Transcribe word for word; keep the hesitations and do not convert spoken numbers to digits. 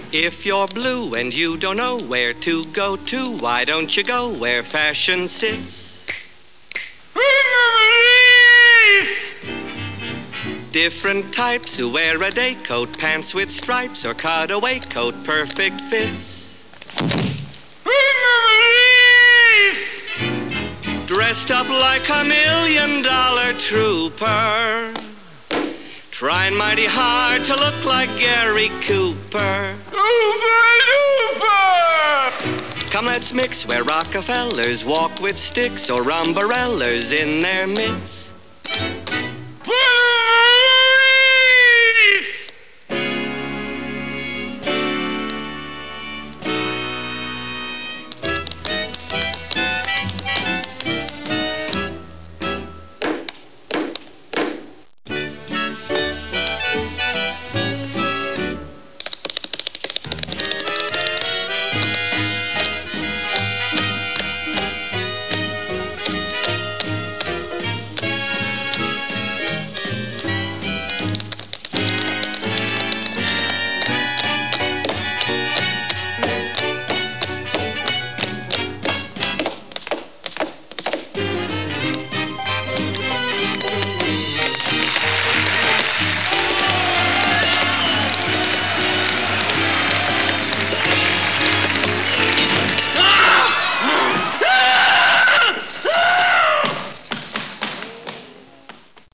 If you're blue and you don't know where to go to, why don't you go where fashion sits? Different types who wear a day coat, pants with stripes, or cutaway coat, perfect fits. Dressed up like a million dollar trooper, trying mighty hard to look like Gary Cooper. Come, let's mix where Rockefellers walk with sticks or umbrellas in their midst.